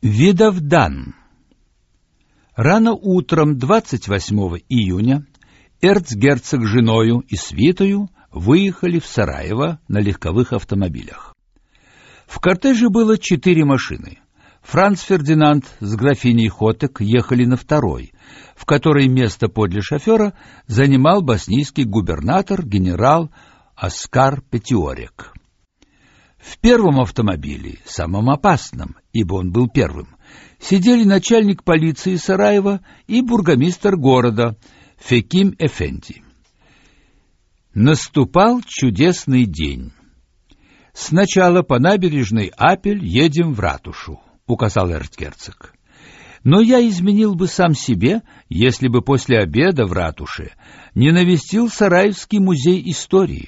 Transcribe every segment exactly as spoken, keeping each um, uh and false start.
Видовдан. Рано утром двадцать восьмого июня эрцгерцог с женою и свитою выехали в Сараево на легковых автомобилях. В кортеже было четыре машины. Франц Фердинанд с графиней Хотек ехали на второй, в которой место подле шофера занимал боснийский губернатор генерал Оскар Петиорек. В первом автомобиле, самом опасном, ибо он был первым, сидели начальник полиции Сараева и бургомистр города Феким Эфенди. Наступал чудесный день. «Сначала по набережной Апель едем в ратушу», — указал эрцгерцог. «Но я изменил бы сам себе, если бы после обеда в ратуше не навестил Сараевский музей истории».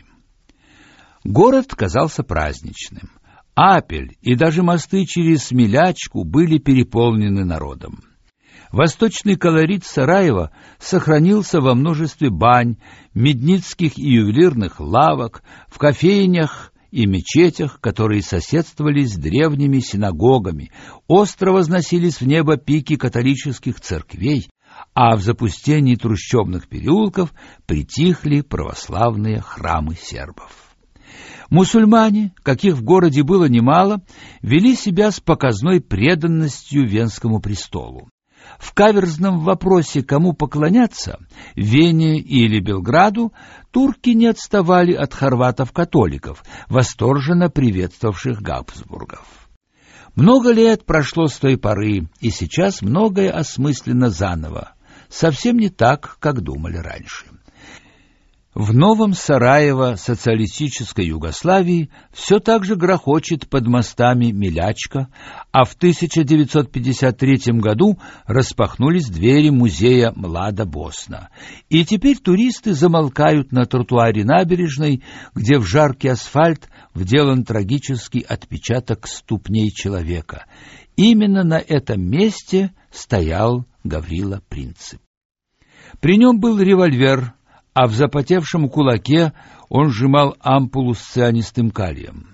Город казался праздничным. Апель и даже мосты через Смелячку были переполнены народом. Восточный колорит Сараева сохранился во множестве бань, медницких и ювелирных лавок, в кофейнях и мечетях, которые соседствовали с древними синагогами, остро возносились в небо пики католических церквей, а в запустении трущобных переулков притихли православные храмы сербов. Мусульмане, каких в городе было немало, вели себя с показной преданностью Венскому престолу. В каверзном вопросе, кому поклоняться, Вене или Белграду, турки не отставали от хорватов-католиков, восторженно приветствовавших Габсбургов. Много лет прошло с той поры, и сейчас многое осмысленно заново, совсем не так, как думали раньше. В новом Сараево социалистической Югославии все так же грохочет под мостами Милячка, а в тысяча девятьсот пятьдесят третьем году распахнулись двери музея Млада Босна. И теперь туристы замолкают на тротуаре набережной, где в жаркий асфальт вделан трагический отпечаток ступней человека. Именно на этом месте стоял Гаврила Принцип. При нем был револьвер, а в запотевшем кулаке он сжимал ампулу с цианистым калием.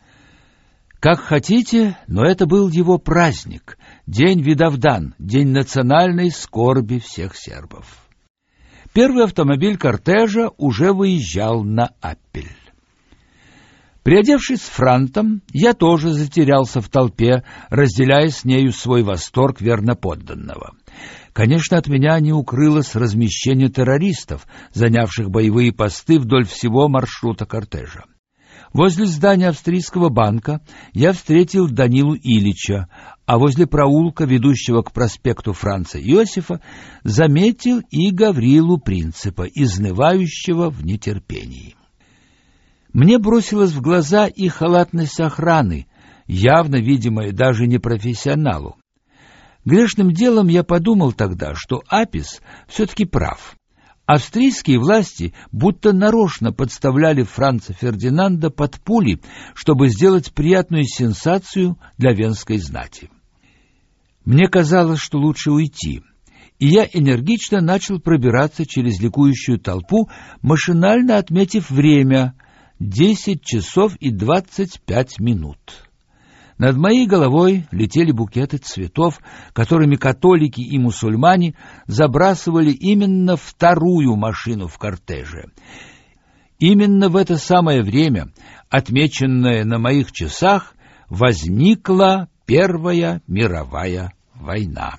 Как хотите, но это был его праздник, день Видовдан, день национальной скорби всех сербов. Первый автомобиль кортежа уже выезжал на Апель. Приодевшись с франтом, я тоже затерялся в толпе, разделяя с нею свой восторг верноподданного. Конечно, от меня не укрылось размещение террористов, занявших боевые посты вдоль всего маршрута кортежа. Возле здания австрийского банка я встретил Данилу Ильича, а возле проулка, ведущего к проспекту Франца Иосифа, заметил и Гаврилу Принципа, изнывающего в нетерпении. Мне бросилась в глаза и халатность охраны, явно видимая даже непрофессионалу. Грешным делом я подумал тогда, что Апис все-таки прав. Австрийские власти будто нарочно подставляли Франца Фердинанда под пули, чтобы сделать приятную сенсацию для венской знати. Мне казалось, что лучше уйти, и я энергично начал пробираться через ликующую толпу, машинально отметив время — десять часов и двадцать пять минут. Над моей головой летели букеты цветов, которыми католики и мусульмане забрасывали именно вторую машину в кортеже. Именно в это самое время, отмеченное на моих часах, возникла Первая мировая война.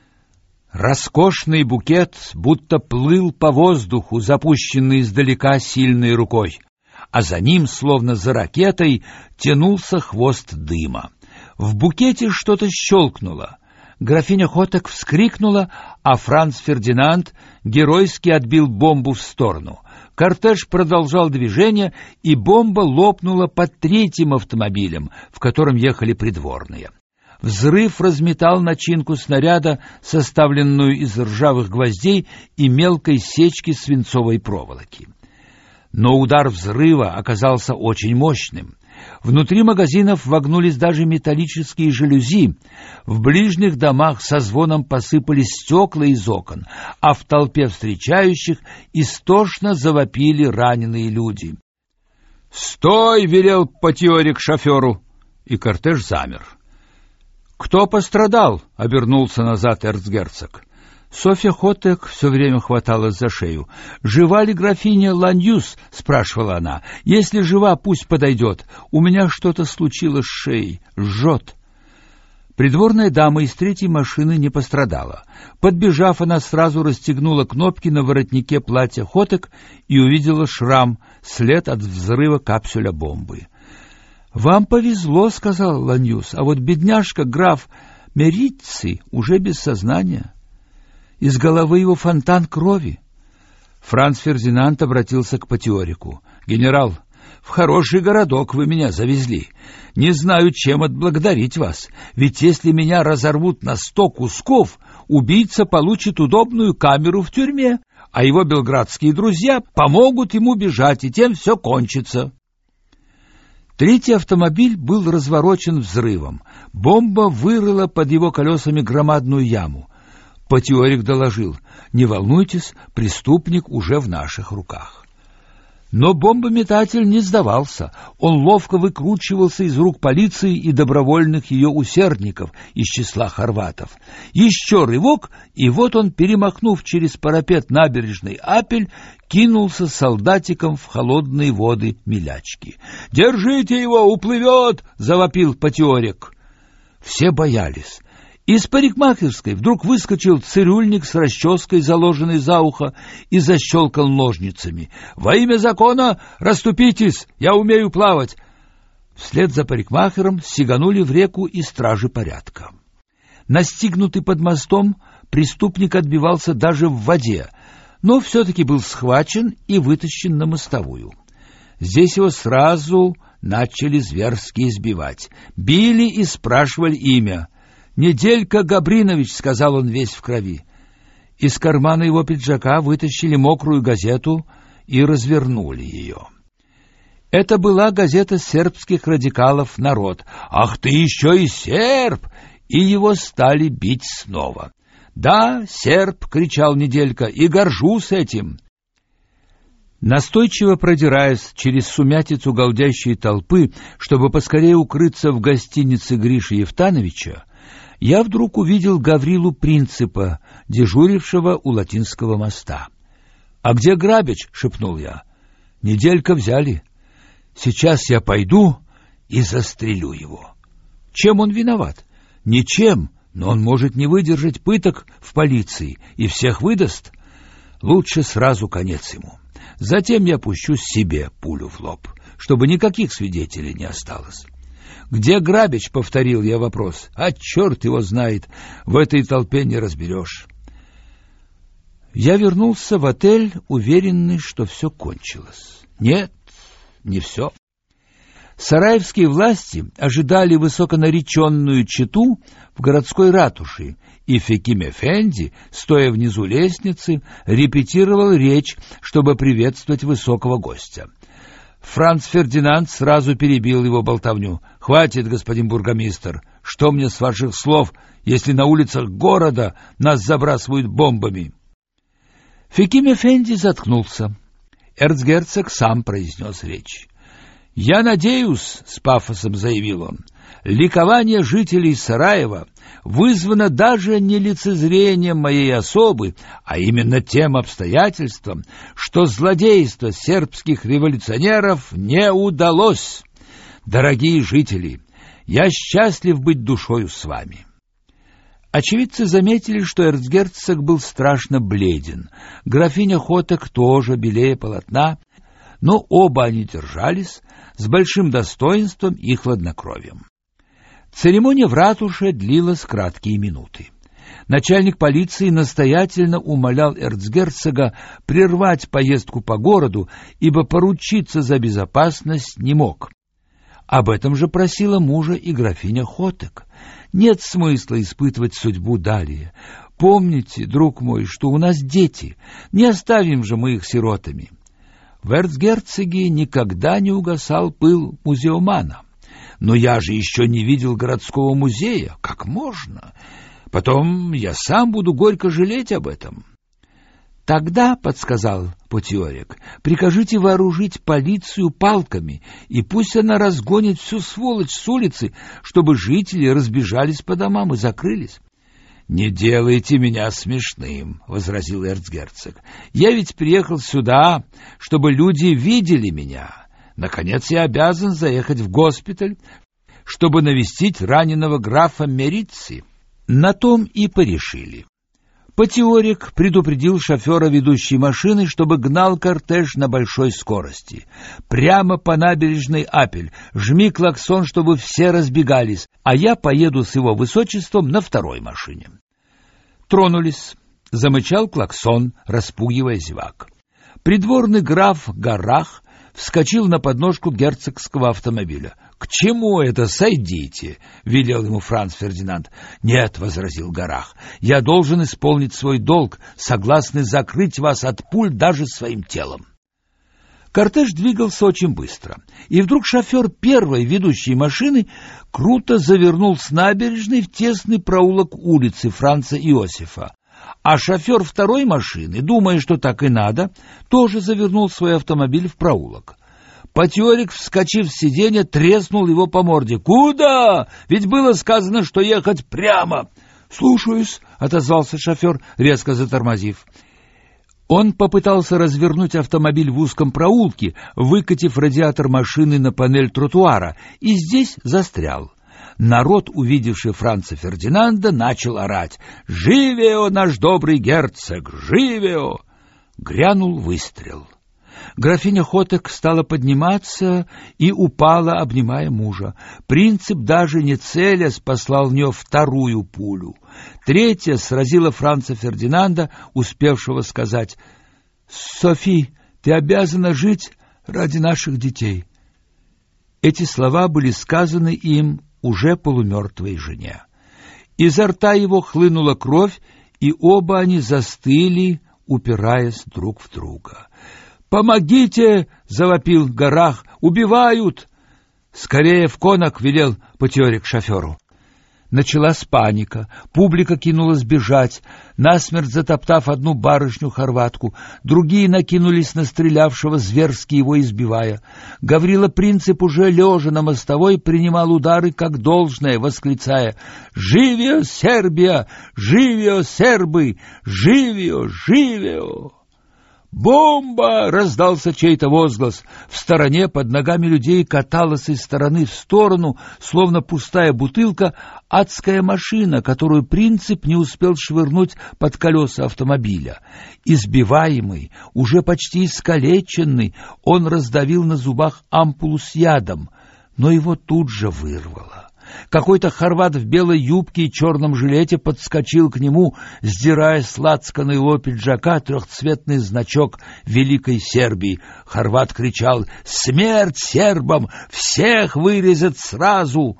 Роскошный букет будто плыл по воздуху, запущенный издалека сильной рукой, а за ним, словно за ракетой, тянулся хвост дыма. В букете что-то щелкнуло. Графиня Хотек вскрикнула, а Франц Фердинанд геройски отбил бомбу в сторону. Кортеж продолжал движение, и бомба лопнула под третьим автомобилем, в котором ехали придворные. Взрыв разметал начинку снаряда, составленную из ржавых гвоздей и мелкой сечки свинцовой проволоки. Но удар взрыва оказался очень мощным. Внутри магазинов вогнулись даже металлические жалюзи. В ближних домах со звоном посыпались стекла из окон, а в толпе встречающих истошно завопили раненые люди. «Стой!» — велел Петиорек шоферу, и кортеж замер. «Кто пострадал?» — обернулся назад эрцгерцог. Софья Хотек все время хваталась за шею. «Жива ли графиня Ланьюс?» — спрашивала она. «Если жива, пусть подойдет. У меня что-то случилось с шеей. Жжет». Придворная дама из третьей машины не пострадала. Подбежав, она сразу расстегнула кнопки на воротнике платья Хотек и увидела шрам, след от взрыва капсуля бомбы. «Вам повезло», — сказал Ланьюс, — «а вот бедняжка граф Мерицци уже без сознания. Из головы его фонтан крови». Франц Фердинанд обратился к Потиорику. «Генерал, в хороший городок вы меня завезли. Не знаю, чем отблагодарить вас, ведь если меня разорвут на сто кусков, убийца получит удобную камеру в тюрьме, а его белградские друзья помогут ему бежать, и тем все кончится». Третий автомобиль был разворочен взрывом. Бомба вырыла под его колесами громадную яму. Потиорик доложил: «Не волнуйтесь, преступник уже в наших руках». Но бомбометатель не сдавался. Он ловко выкручивался из рук полиции и добровольных ее усердников из числа хорватов. Еще рывок, и вот он, перемахнув через парапет набережной Апель, кинулся солдатиком в холодные воды Милячки. «Держите его, уплывет!» — завопил Потиорик. Все боялись. Из парикмахерской вдруг выскочил цирюльник с расческой, заложенной за ухо, и защелкал ножницами. «Во имя закона расступитесь! Я умею плавать!» Вслед за парикмахером сиганули в реку и стражи порядка. Настигнутый под мостом, преступник отбивался даже в воде, но все-таки был схвачен и вытащен на мостовую. Здесь его сразу начали зверски избивать. Били и спрашивали имя. «Неделька Габринович», — сказал он весь в крови. Из кармана его пиджака вытащили мокрую газету и развернули ее. Это была газета сербских радикалов «Народ». «Ах ты еще и серб!» И его стали бить снова. «Да, серб!» — кричал Неделька, — «и горжусь этим!» Настойчиво продираясь через сумятицу галдящей толпы, чтобы поскорее укрыться в гостинице Гриши Евтановича, я вдруг увидел Гаврилу Принципа, дежурившего у Латинского моста. «А где Грабич?» — шепнул я. «Неделька взяли. Сейчас я пойду и застрелю его». Чем он виноват? Ничем, но он может не выдержать пыток в полиции и всех выдаст. Лучше сразу конец ему. Затем я пущу себе пулю в лоб, чтобы никаких свидетелей не осталось. «Где Грабич?» — повторил я вопрос. «А черт его знает, в этой толпе не разберешь». Я вернулся в отель, уверенный, что все кончилось. Нет, не все. Сараевские власти ожидали высоконареченную чету в городской ратуше, и Феким Эфенди, стоя внизу лестницы, репетировал речь, чтобы приветствовать высокого гостя. Франц Фердинанд сразу перебил его болтовню. «Хватит, господин бургомистр, что мне с ваших слов, если на улицах города нас забрасывают бомбами?» Феким Эфенди заткнулся. Эрцгерцог сам произнес речь. «Я надеюсь, — с пафосом заявил он, — ликование жителей Сараева вызвано даже не лицезрением моей особы, а именно тем обстоятельством, что злодейство сербских революционеров не удалось. Дорогие жители, я счастлив быть душою с вами». Очевидцы заметили, что эрцгерцог был страшно бледен, графиня Хотек тоже белее полотна, но оба они держались с большим достоинством и хладнокровием. Церемония в ратуше длилась краткие минуты. Начальник полиции настоятельно умолял эрцгерцога прервать поездку по городу, ибо поручиться за безопасность не мог. Об этом же просила мужа и графиня Хотек. Нет смысла испытывать судьбу далее. Помните, друг мой, что у нас дети, не оставим же мы их сиротами. В эрцгерцоге никогда не угасал пыл музеомана. Но я же еще не видел городского музея. Как можно? Потом я сам буду горько жалеть об этом. «Тогда, — подсказал Потиорек, — прикажите вооружить полицию палками, и пусть она разгонит всю сволочь с улицы, чтобы жители разбежались по домам и закрылись». «Не делайте меня смешным, — возразил эрцгерцог. — Я ведь приехал сюда, чтобы люди видели меня. Наконец я обязан заехать в госпиталь, чтобы навестить раненого графа Мерици». На том и порешили. Потиорек предупредил шофера ведущей машины, чтобы гнал кортеж на большой скорости. «Прямо по набережной Апель. Жми клаксон, чтобы все разбегались, а я поеду с его высочеством на второй машине». Тронулись. Замычал клаксон, распугивая зевак. Придворный граф Гарах вскочил на подножку герцогского автомобиля. «К чему это? Сойдите!» — велел ему Франц Фердинанд. «Нет», — возразил Гарах, — «я должен исполнить свой долг, согласный закрыть вас от пуль даже своим телом». Кортеж двигался очень быстро, и вдруг шофер первой ведущей машины круто завернул с набережной в тесный проулок улицы Франца Иосифа, а шофер второй машины, думая, что так и надо, тоже завернул свой автомобиль в проулок. Потиорек, вскочив с сиденья, треснул его по морде. «Куда? Ведь было сказано, что ехать прямо!» «Слушаюсь», — отозвался шофер, резко затормозив. Он попытался развернуть автомобиль в узком проулке, выкатив радиатор машины на панель тротуара, и здесь застрял. Народ, увидевший Франца Фердинанда, начал орать: «Живео, наш добрый герцог! Живео!» Грянул выстрел. Графиня Хотек стала подниматься и упала, обнимая мужа. Принцип, даже не целясь, послал в нее вторую пулю. Третья сразила Франца Фердинанда, успевшего сказать: «Софи, ты обязана жить ради наших детей». Эти слова были сказаны им уже полумертвой жене. Изо рта его хлынула кровь, и оба они застыли, упираясь друг в друга. «Помогите!» — завопил Гарах. «Убивают!» «Скорее в конок!» — велел Потиорек шоферу. Началась паника. Публика кинулась бежать, насмерть затоптав одну барышню-хорватку. Другие накинулись на стрелявшего, зверски его избивая. Гаврила Принцип, уже лежа на мостовой, принимал удары как должное, восклицая: «Живио, Сербия! Живио, сербы! Живио, живио!» «Бомба!» — раздался чей-то возглас. В стороне под ногами людей каталась из стороны в сторону, словно пустая бутылка, адская машина, которую Принцип не успел швырнуть под колеса автомобиля. Избиваемый, уже почти искалеченный, он раздавил на зубах ампулу с ядом, но его тут же вырвало. Какой-то хорват в белой юбке и черном жилете подскочил к нему, сдирая с лацкана его пиджака трехцветный значок Великой Сербии. Хорват кричал: «Смерть сербам! Всех вырезать сразу!»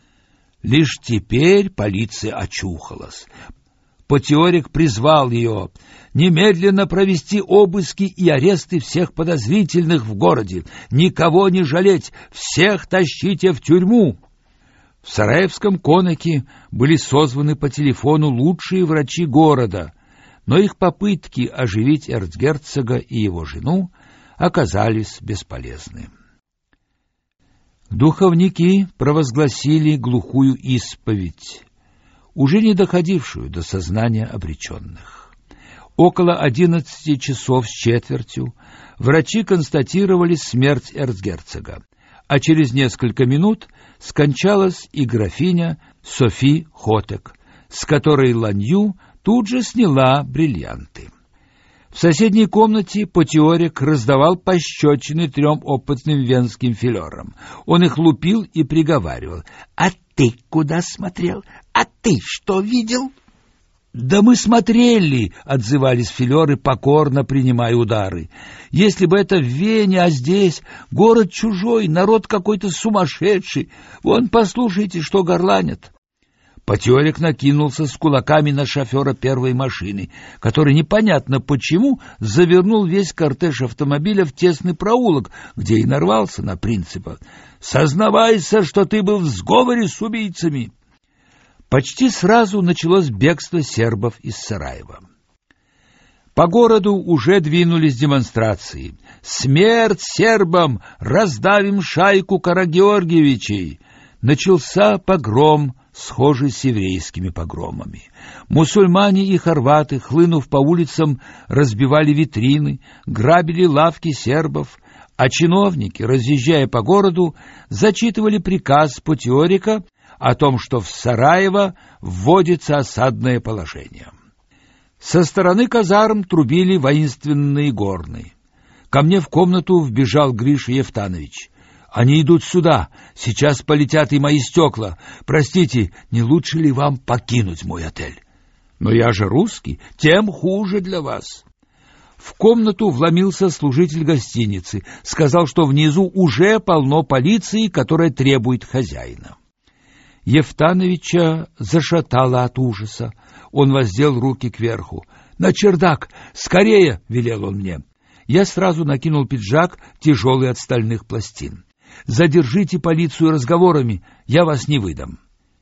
Лишь теперь полиция очухалась. Потиорек призвал ее немедленно провести обыски и аресты всех подозрительных в городе, никого не жалеть, всех тащите в тюрьму. В Сараевском конаке были созваны по телефону лучшие врачи города, но их попытки оживить эрцгерцога и его жену оказались бесполезны. Духовники провозгласили глухую исповедь, уже не доходившую до сознания обреченных. Около одиннадцати часов с четвертью врачи констатировали смерть эрцгерцога, а через несколько минут скончалась и графиня Софи Хотек, с которой Ланью тут же сняла бриллианты. В соседней комнате Потиорек раздавал пощечины трем опытным венским филерам. Он их лупил и приговаривал: «А ты куда смотрел? А ты что видел?» «Да мы смотрели», — отзывались филеры, покорно принимая удары. «Если бы это в Вене, а здесь город чужой, народ какой-то сумасшедший. Вон, послушайте, что горланят». Потиорек накинулся с кулаками на шофера первой машины, который непонятно почему завернул весь кортеж автомобиля в тесный проулок, где и нарвался на Принципа. «Сознавайся, что ты был в сговоре с убийцами!» Почти сразу началось бегство сербов из Сараева. По городу уже двинулись демонстрации. «Смерть сербам! Раздавим шайку Карагеоргиевичей!» Начался погром, схожий с еврейскими погромами. Мусульмане и хорваты, хлынув по улицам, разбивали витрины, грабили лавки сербов, а чиновники, разъезжая по городу, зачитывали приказ Потиорика о том, что в Сараево вводится осадное положение. Со стороны казарм трубили воинственные горны. Ко мне в комнату вбежал Гриша Евтанович. «Они идут сюда. Сейчас полетят и мои стекла. Простите, не лучше ли вам покинуть мой отель?» «Но я же русский, тем хуже для вас». В комнату вломился служитель гостиницы, сказал, что внизу уже полно полиции, которая требует хозяина. Евтановича зашатало от ужаса. Он воздел руки кверху. «На чердак! Скорее!» — велел он мне. Я сразу накинул пиджак, тяжелый от стальных пластин. «Задержите полицию разговорами, я вас не выдам».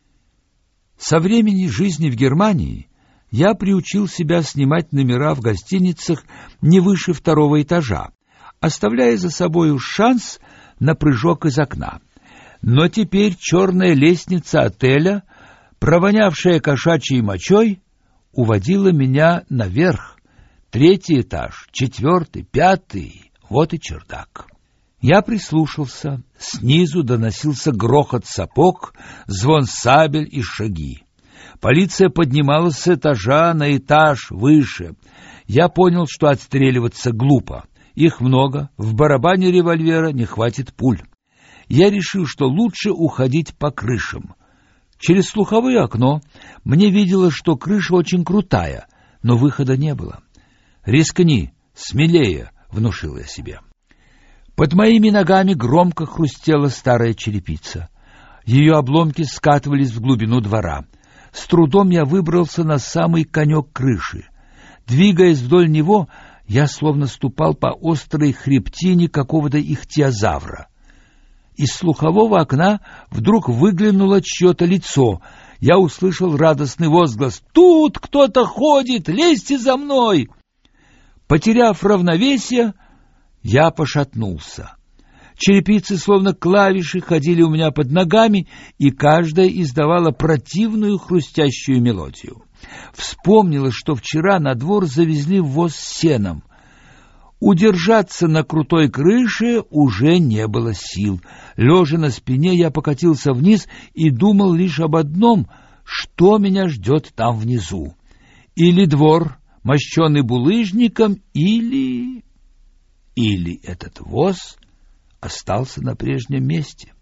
Со времени жизни в Германии я приучил себя снимать номера в гостиницах не выше второго этажа, оставляя за собою шанс на прыжок из окна. Но теперь черная лестница отеля, провонявшая кошачьей мочой, уводила меня наверх. Третий этаж, четвертый, пятый, вот и чердак. Я прислушался. Снизу доносился грохот сапог, звон сабель и шаги. Полиция поднималась с этажа на этаж выше. Я понял, что отстреливаться глупо. Их много, в барабане револьвера не хватит пуль. Я решил, что лучше уходить по крышам. Через слуховое окно мне виделось, что крыша очень крутая, но выхода не было. «Рискни, смелее», — внушил я себе. Под моими ногами громко хрустела старая черепица. Ее обломки скатывались в глубину двора. С трудом я выбрался на самый конек крыши. Двигаясь вдоль него, я словно ступал по острой хребтине какого-то ихтиозавра. Из слухового окна вдруг выглянуло чье-то лицо. Я услышал радостный возглас: «Тут кто-то ходит! Лезьте за мной!» Потеряв равновесие, я пошатнулся. Черепицы, словно клавиши, ходили у меня под ногами, и каждая издавала противную хрустящую мелодию. Вспомнилось, что вчера на двор завезли воз с сеном. Удержаться на крутой крыше уже не было сил. Лежа на спине, я покатился вниз и думал лишь об одном: что меня ждет там внизу. Или двор, мощенный булыжником, или... Или этот воз остался на прежнем месте.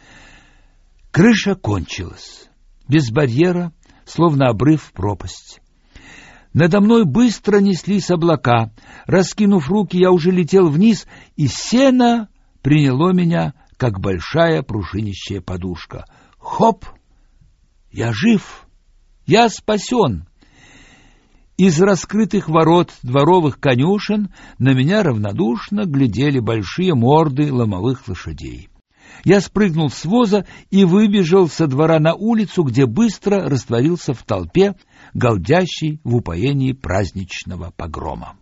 Крыша кончилась. Без барьера, словно обрыв в пропасть. Надо мной быстро неслись облака. Раскинув руки, я уже летел вниз, и сено приняло меня, как большая пружинищая подушка. Хоп! Я жив! Я спасен! Из раскрытых ворот дворовых конюшен на меня равнодушно глядели большие морды ломовых лошадей. Я спрыгнул с воза и выбежал со двора на улицу, где быстро растворился в толпе, галдящей в упоении праздничного погрома.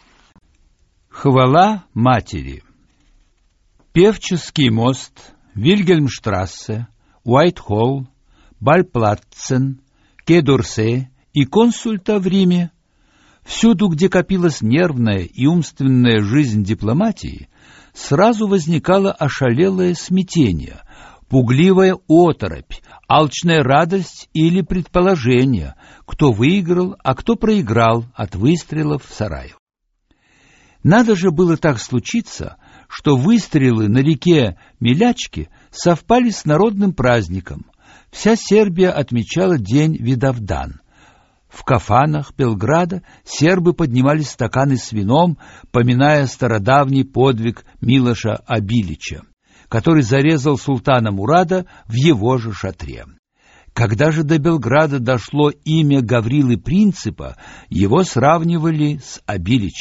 Хвала матери. Певческий мост, Вильгельмштрассе, Уайт-Холл, Бальплатцен, Ке-Д'Орсе и консульта в Риме. Всюду, где копилась нервная и умственная жизнь дипломатии, сразу возникало ошалелое смятение, пугливая оторопь, алчная радость или предположение, кто выиграл, а кто проиграл от выстрелов в Сараево. Надо же было так случиться, что выстрелы на реке Милячки совпали с народным праздником. Вся Сербия отмечала День Видавдан. В кафанах Белграда сербы поднимали стаканы с вином, поминая стародавний подвиг Милоша Абилича, который зарезал султана Мурада в его же шатре. Когда же до Белграда дошло имя Гаврилы Принципа, его сравнивали с Абиличем.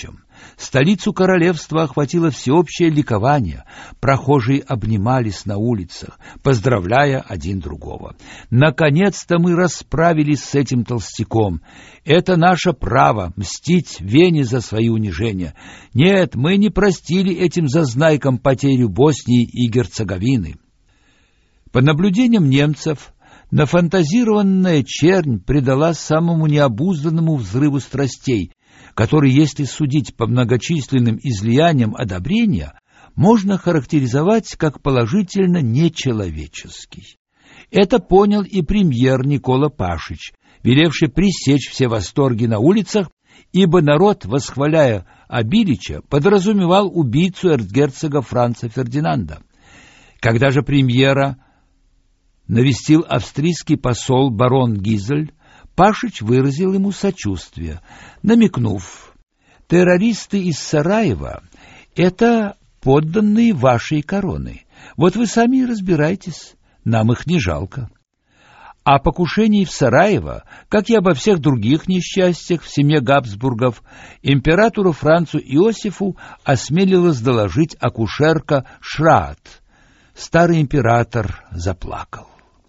Столицу королевства охватило всеобщее ликование. Прохожие обнимались на улицах, поздравляя один другого. Наконец-то мы расправились с этим толстяком. Это наше право мстить Вене за свои унижения. Нет, мы не простили этим зазнайкам потерю Боснии и Герцеговины. По наблюдениям немцев, нафантазированная чернь предала самому необузданному взрыву страстей, который, если судить по многочисленным излияниям одобрения, можно характеризовать как положительно нечеловеческий. Это понял и премьер Никола Пашич, велевший пресечь все восторги на улицах, ибо народ, восхваляя Обилича, подразумевал убийцу эрцгерцога Франца Фердинанда. Когда же премьера навестил австрийский посол барон Гизель, Пашич выразил ему сочувствие, намекнув: террористы из Сараева — это подданные вашей короны. Вот вы сами и разбирайтесь, нам их не жалко. О покушении в Сараево, как и обо всех других несчастьях в семье Габсбургов, императору Францу Иосифу осмелилась доложить акушерка Шраат. Старый император заплакал.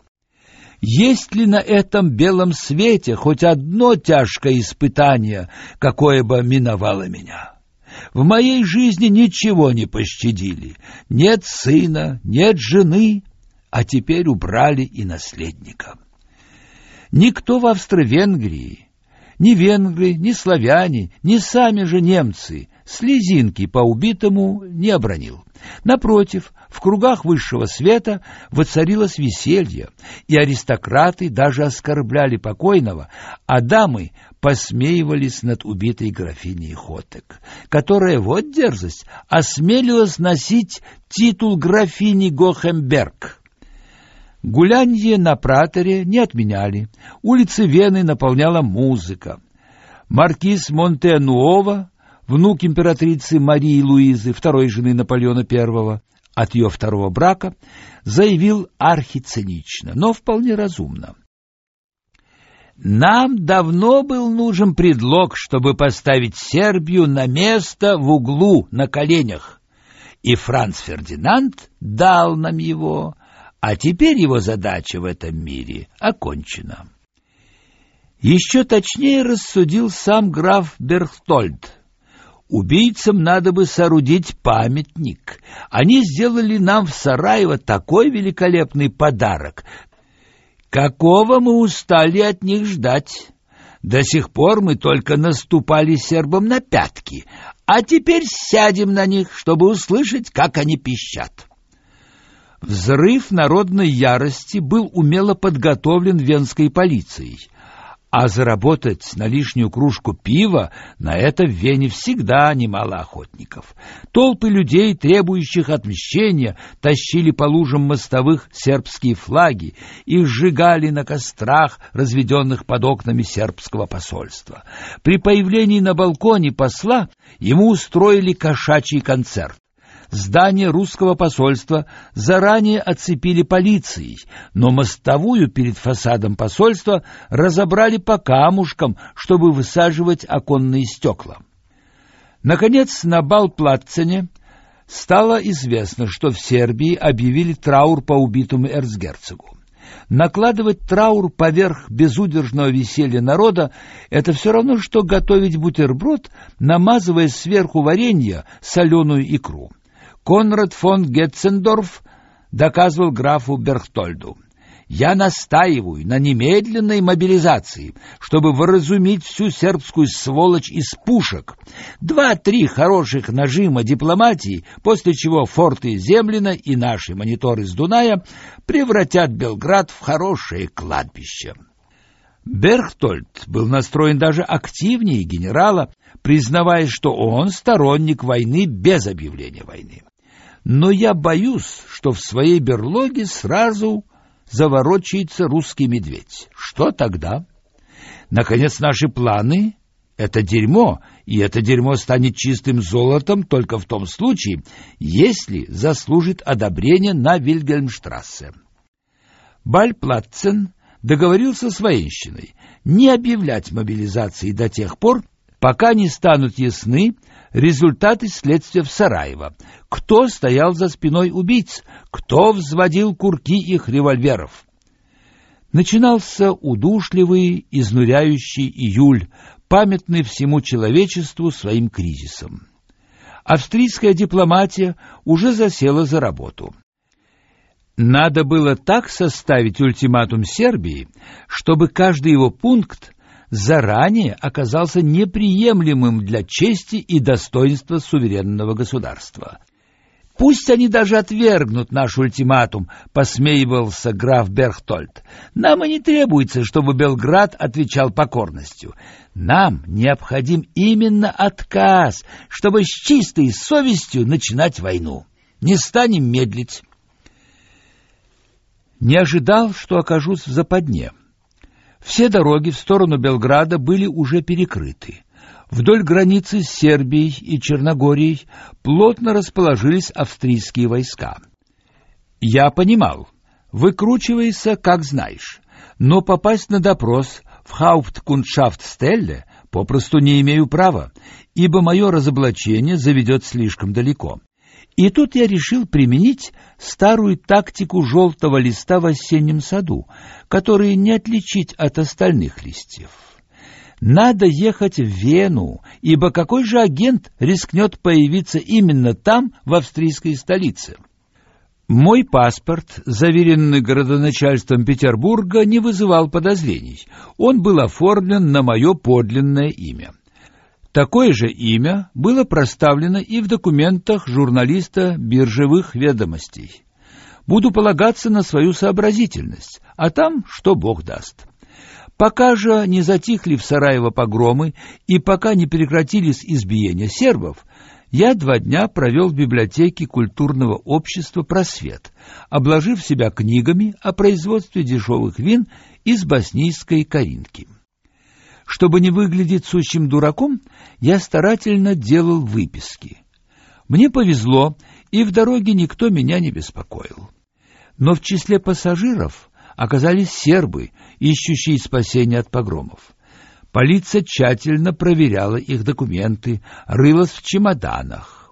Есть ли на этом белом свете хоть одно тяжкое испытание, какое бы миновало меня? В моей жизни ничего не пощадили. Нет сына, нет жены, а теперь убрали и наследника. Никто в Австро-Венгрии, ни венгры, ни славяне, ни сами же немцы слезинки по убитому не обронил. Напротив, в кругах высшего света воцарилось веселье, и аристократы даже оскорбляли покойного, а дамы посмеивались над убитой графиней Хотек, которая, вот дерзость, осмелилась носить титул графини Гохемберг. Гулянье на праторе не отменяли, улицы Вены наполняла музыка. Маркиз Монте-Нуово, внук императрицы Марии Луизы, второй жены Наполеона Первого, от ее второго брака, заявил архицинично, но вполне разумно: нам давно был нужен предлог, чтобы поставить Сербию на место в углу на коленях, и Франц Фердинанд дал нам его, а теперь его задача в этом мире окончена. Еще точнее рассудил сам граф Берхтольд: убийцам надо бы соорудить памятник. Они сделали нам в Сараево такой великолепный подарок, какого мы устали от них ждать. До сих пор мы только наступали сербам на пятки, а теперь сядем на них, чтобы услышать, как они пищат. Взрыв народной ярости был умело подготовлен венской полицией, а заработать на лишнюю кружку пива — на это в Вене всегда немало охотников. Толпы людей, требующих отмщения, тащили по лужам мостовых сербские флаги, их сжигали на кострах, разведенных под окнами сербского посольства. При появлении на балконе посла ему устроили кошачий концерт. Здание русского посольства заранее оцепили полицией, но мостовую перед фасадом посольства разобрали по камушкам, чтобы высаживать оконные стекла. Наконец, на Бал-Платцене стало известно, что в Сербии объявили траур по убитому эрцгерцогу. Накладывать траур поверх безудержного веселья народа — это все равно, что готовить бутерброд, намазывая сверху варенья соленую икру. Конрад фон Гетцендорф доказывал графу Берхтольду: «Я настаиваю на немедленной мобилизации, чтобы выразумить всю сербскую сволочь из пушек. Два-три хороших нажима дипломатии, после чего форты Землина и наши мониторы с Дуная превратят Белград в хорошее кладбище». Берхтольд был настроен даже активнее генерала, признавая, что он сторонник войны без объявления войны. Но я боюсь, что в своей берлоге сразу заворочается русский медведь. Что тогда? Наконец, наши планы — это дерьмо, и это дерьмо станет чистым золотом только в том случае, если заслужит одобрение на Вильгельмштрассе. Бальплатцен договорился с военщиной не объявлять мобилизации до тех пор, пока не станут ясны результаты следствия в Сараево. Кто стоял за спиной убийц? Кто взводил курки их револьверов? Начинался удушливый, изнуряющий июль, памятный всему человечеству своим кризисом. Австрийская дипломатия уже засела за работу. Надо было так составить ультиматум Сербии, чтобы каждый его пункт заранее оказался неприемлемым для чести и достоинства суверенного государства. «Пусть они даже отвергнут наш ультиматум», — посмеивался граф Берхтольд. «Нам и не требуется, чтобы Белград отвечал покорностью. Нам необходим именно отказ, чтобы с чистой совестью начинать войну. Не станем медлить». Не ожидал, что окажусь в западне. Все дороги в сторону Белграда были уже перекрыты. Вдоль границы с Сербией и Черногорией плотно расположились австрийские войска. Я понимал, выкручивайся, как знаешь, но попасть на допрос в Хаупткунштшафтстелле попросту не имею права, ибо мое разоблачение заведет слишком далеко. И тут я решил применить старую тактику желтого листа в осеннем саду, который не отличить от остальных листьев. Надо ехать в Вену, ибо какой же агент рискнет появиться именно там, в австрийской столице? Мой паспорт, заверенный городоначальством Петербурга, не вызывал подозрений. Он был оформлен на мое подлинное имя. Такое же имя было проставлено и в документах журналиста «Биржевых ведомостей». Буду полагаться на свою сообразительность, а там что Бог даст. Пока же не затихли в Сараево погромы и пока не прекратились избиения сербов, я два дня провел в библиотеке культурного общества «Просвет», обложив себя книгами о производстве дешевых вин из боснийской Каринки. Чтобы не выглядеть сущим дураком, я старательно делал выписки. Мне повезло, и в дороге никто меня не беспокоил. Но в числе пассажиров оказались сербы, ищущие спасения от погромов. Полиция тщательно проверяла их документы, рылась в чемоданах.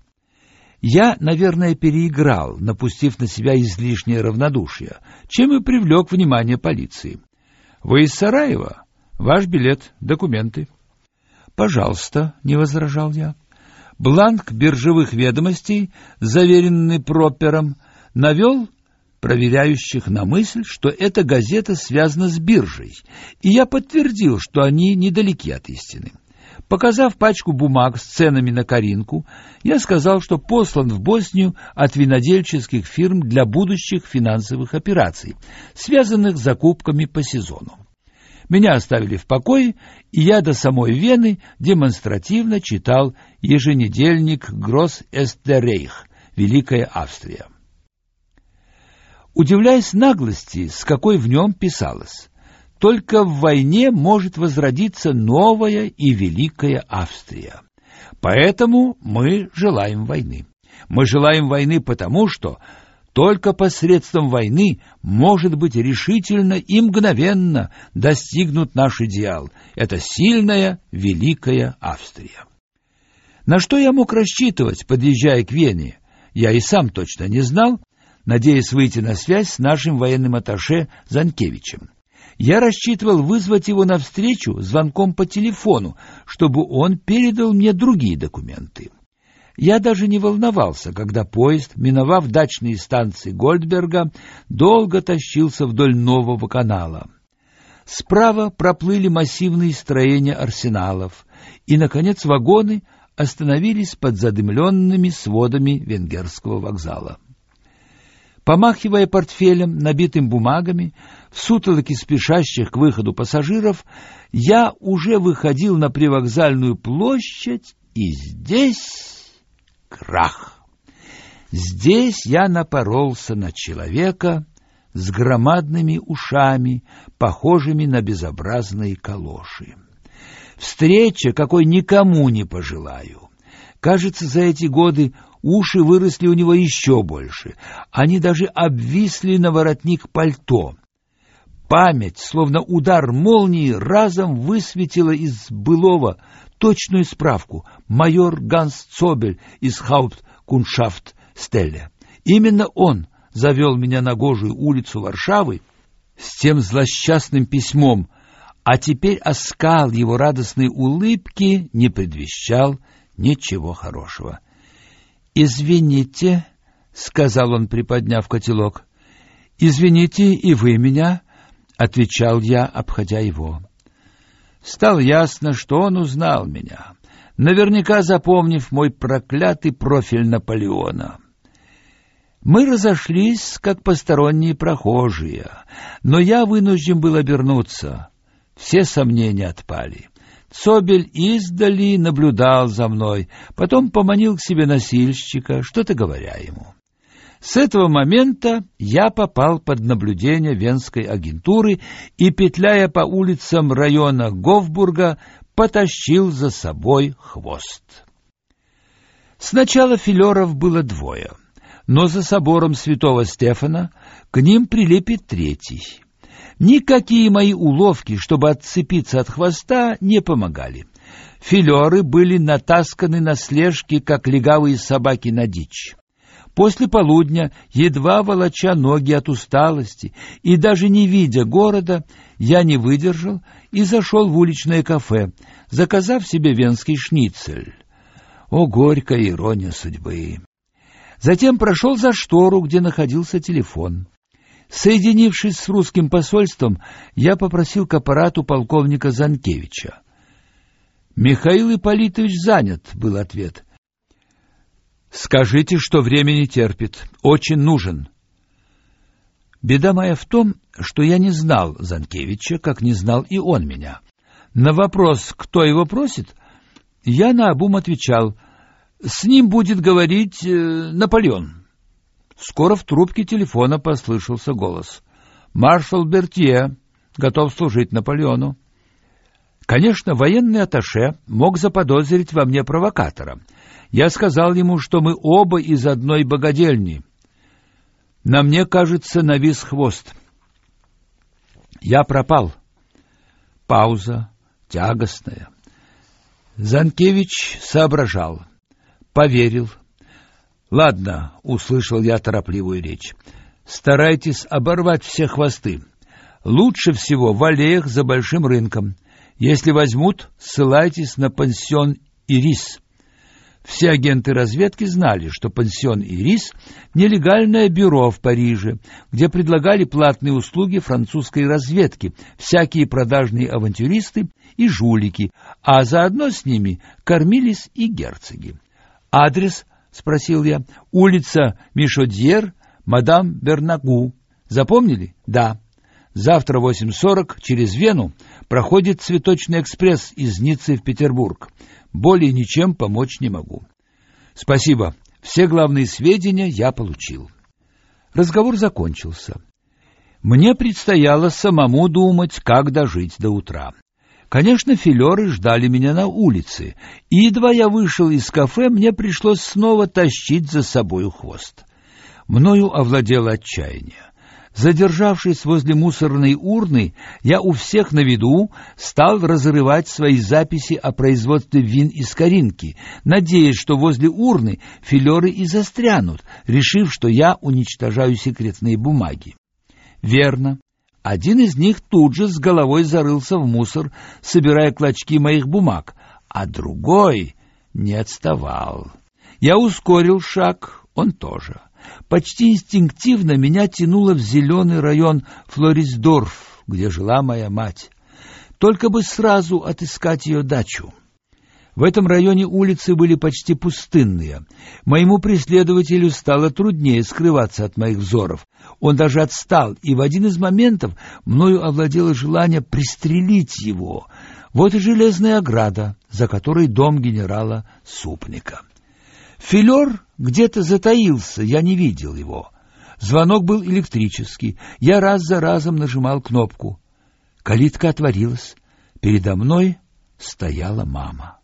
Я, наверное, переиграл, напустив на себя излишнее равнодушие, чем и привлек внимание полиции. «Вы из Сараева? Ваш билет, документы». «Пожалуйста», — не возражал я. Бланк биржевых ведомостей, заверенный Проппером, навел проверяющих на мысль, что эта газета связана с биржей, и я подтвердил, что они недалеки от истины. Показав пачку бумаг с ценами на Каринку, я сказал, что послан в Боснию от винодельческих фирм для будущих финансовых операций, связанных с закупками по сезону. Меня оставили в покое, и я до самой Вены демонстративно читал еженедельник «Гросс Эстеррейх» «Великая Австрия». Удивляясь наглости, с какой в нем писалось: «Только в войне может возродиться новая и великая Австрия. Поэтому мы желаем войны. Мы желаем войны потому, что только посредством войны может быть решительно и мгновенно достигнут наш идеал. Это сильная, великая Австрия». На что я мог рассчитывать, подъезжая к Вене, я и сам точно не знал, надеясь выйти на связь с нашим военным атташе Занкевичем. Я рассчитывал вызвать его навстречу звонком по телефону, чтобы он передал мне другие документы. Я даже не волновался, когда поезд, миновав дачные станции Гольдберга, долго тащился вдоль нового канала. Справа проплыли массивные строения арсеналов, и, наконец, вагоны остановились под задымленными сводами венгерского вокзала. Помахивая портфелем, набитым бумагами, в сутолоке спешащих к выходу пассажиров, я уже выходил на привокзальную площадь, и здесь крах. Здесь я напоролся на человека с громадными ушами, похожими на безобразные калоши. Встреча, какой никому не пожелаю. Кажется, за эти годы уши выросли у него еще больше. Они даже обвисли на воротник пальто. Память, словно удар молнии, разом высветила из былого точную справку. Майор Ганс Цобель из Хаупткунштштелле. Именно он завел меня на Гожую улицу Варшавы с тем злосчастным письмом, а теперь оскал его радостной улыбки не предвещал ничего хорошего. «Извините», — сказал он, приподняв котелок. «Извините и вы меня», — отвечал я, обходя его. Стало ясно, что он узнал меня, наверняка запомнив мой проклятый профиль Наполеона. Мы разошлись, как посторонние прохожие, но я вынужден был обернуться. Все сомнения отпали. Цобель издали наблюдал за мной, потом поманил к себе носильщика, что-то говоря ему. С этого момента я попал под наблюдение венской агентуры и, петляя по улицам района Гофбурга, потащил за собой хвост. Сначала филеров было двое, но за собором святого Стефана к ним прилепит третий. Никакие мои уловки, чтобы отцепиться от хвоста, не помогали. Филеры были натасканы на слежки, как легавые собаки на дичь. После полудня, едва волоча ноги от усталости и даже не видя города, я не выдержал и зашел в уличное кафе, заказав себе венский шницель. О, горькая ирония судьбы! Затем прошел за штору, где находился телефон. Соединившись с русским посольством, я попросил к аппарату полковника Занкевича. «Михаил Ипполитович занят», — был ответ. «Скажите, что время не терпит. Очень нужен». Беда моя в том, что я не знал Занкевича, как не знал и он меня. На вопрос, кто его просит, я наобум отвечал: «С ним будет говорить э, Наполеон». Скоро в трубке телефона послышался голос: «Маршал Бертье готов служить Наполеону». Конечно, военный атташе мог заподозрить во мне провокатора. Я сказал ему, что мы оба из одной богадельни. На мне, кажется, навис хвост. Я пропал. Пауза тягостная. Занкевич соображал, поверил. «Ладно», — услышал я торопливую речь, — «старайтесь оборвать все хвосты. Лучше всего в аллеях за большим рынком. Если возьмут, ссылайтесь на пансион «Ирис». Все агенты разведки знали, что пансион «Ирис» — нелегальное бюро в Париже, где предлагали платные услуги французской разведки, всякие продажные авантюристы и жулики, а заодно с ними кормились и герцоги. «Адрес?» — спросил я. «Улица Мишодьер, мадам Бернагу. Запомнили?» «Да». «Завтра в восемь сорок через Вену проходит цветочный экспресс из Ниццы в Петербург. Более ничем помочь не могу». «Спасибо. Все главные сведения я получил». Разговор закончился. Мне предстояло самому думать, как дожить до утра. Конечно, филеры ждали меня на улице, и едва я вышел из кафе, мне пришлось снова тащить за собою хвост. Мною овладело отчаяние. Задержавшись возле мусорной урны, я у всех на виду стал разрывать свои записи о производстве вин из Каринки, надеясь, что возле урны филеры и застрянут, решив, что я уничтожаю секретные бумаги. Верно. Один из них тут же с головой зарылся в мусор, собирая клочки моих бумаг, а другой не отставал. Я ускорил шаг, он тоже. Почти инстинктивно меня тянуло в зеленый район Флорисдорф, где жила моя мать. Только бы сразу отыскать ее дачу. В этом районе улицы были почти пустынные. Моему преследователю стало труднее скрываться от моих взоров. Он даже отстал, и в один из моментов мною овладело желание пристрелить его. Вот и железная ограда, за которой дом генерала Супника. Филер где-то затаился, я не видел его. Звонок был электрический. Я раз за разом нажимал кнопку. Калитка отворилась. Передо мной стояла мама.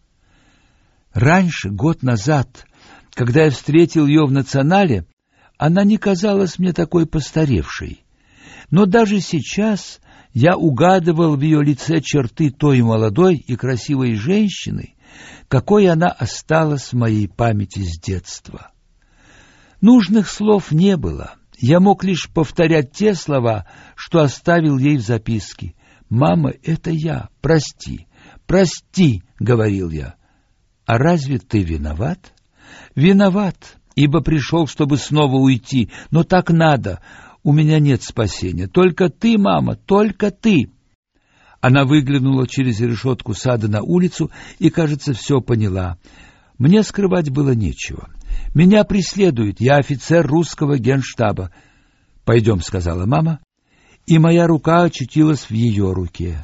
Раньше, год назад, когда я встретил ее в «Национале», она не казалась мне такой постаревшей. Но даже сейчас Я угадывал в ее лице черты той молодой и красивой женщины, какой она осталась в моей памяти с детства. Нужных слов не было. Я мог лишь повторять те слова, что оставил ей в записке. «Мама, это я. Прости, прости», — говорил я. «А разве ты виноват?» «Виноват, ибо пришел, чтобы снова уйти. Но так надо. У меня нет спасения. Только ты, мама, только ты». Она выглянула через решетку сада на улицу и, кажется, все поняла. Мне скрывать было нечего. «Меня преследуют. Я офицер русского генштаба». «Пойдем», — сказала мама, и моя рука очутилась в ее руке.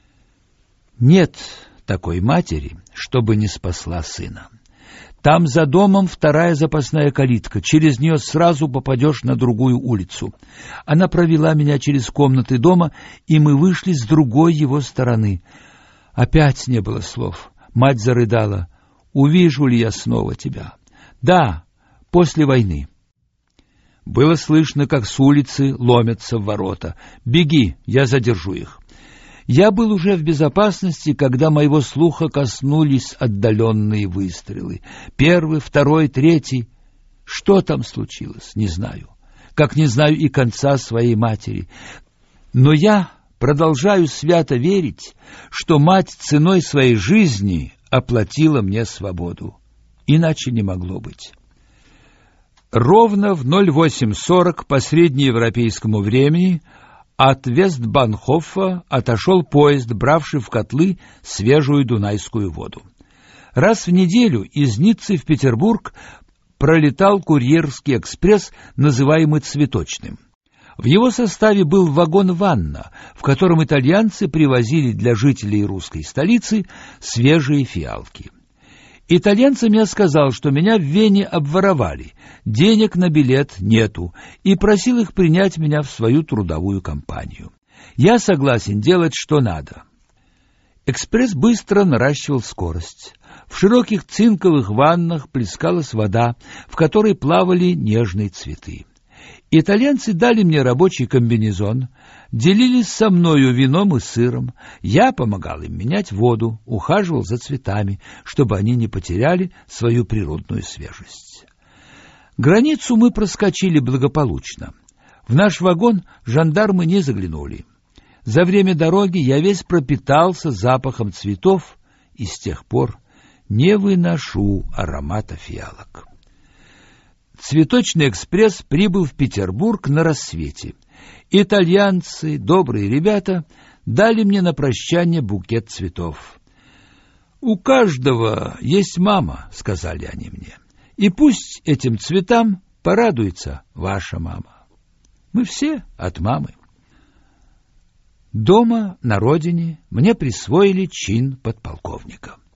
Нет такой матери, чтобы не спасла сына. Там за домом вторая запасная калитка. Через нее сразу попадешь на другую улицу. Она провела меня через комнаты дома, и мы вышли с другой его стороны. Опять не было слов. Мать зарыдала. «Увижу ли я снова тебя?» «Да, после войны». Было слышно, как с улицы ломятся в ворота. «Беги, я задержу их». Я был уже в безопасности, когда моего слуха коснулись отдаленные выстрелы. Первый, второй, третий. Что там случилось, не знаю. Как не знаю и конца своей матери. Но я продолжаю свято верить, что мать ценой своей жизни оплатила мне свободу. Иначе не могло быть. Ровно в ноль восемь сорок по среднеевропейскому времени от Вестбанхофа отошел поезд, бравший в котлы свежую дунайскую воду. Раз в неделю из Ниццы в Петербург пролетал курьерский экспресс, называемый «Цветочным». В его составе был вагон-ванна, в котором итальянцы привозили для жителей русской столицы свежие фиалки. Итальянцам я сказал, что меня в Вене обворовали, денег на билет нету, и просил их принять меня в свою трудовую компанию. Я согласен делать, что надо. Экспресс быстро наращивал скорость. В широких цинковых ваннах плескалась вода, в которой плавали нежные цветы. Итальянцы дали мне рабочий комбинезон, делились со мною вином и сыром. Я помогал им менять воду, ухаживал за цветами, чтобы они не потеряли свою природную свежесть. Границу мы проскочили благополучно. В наш вагон жандармы не заглянули. За время дороги я весь пропитался запахом цветов и с тех пор не выношу аромата фиалок. Цветочный экспресс прибыл в Петербург на рассвете. Итальянцы, добрые ребята, дали мне на прощание букет цветов. «У каждого есть мама», — сказали они мне, — «и пусть этим цветам порадуется ваша мама. Мы все от мамы». Дома, на родине, мне присвоили чин подполковника.